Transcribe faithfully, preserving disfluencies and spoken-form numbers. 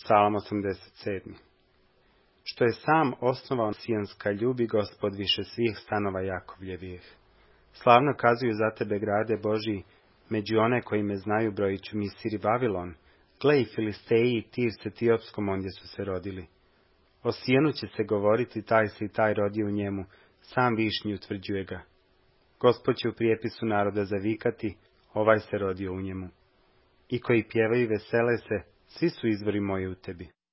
Psalam osamdeset sedmi. Što je sam osnovao Sijonska, ljubi Gospod više svih stanova Jakovljevih. Slavno kazuju za tebe, grade Božji, među one koji me znaju brojit ću Misir i Vavilon. Gle, i Filisteji i Tir s Etiopskom ondje su se rodili. O Sijonu će se govoriti, taj se i taj rodi u njemu, sam višnji utvrđuje ga. Gospod će u prijepisu naroda zavikati, ovaj se rodio u njemu. I koji pjevaju i vesele se, svi su izvori moji u tebi.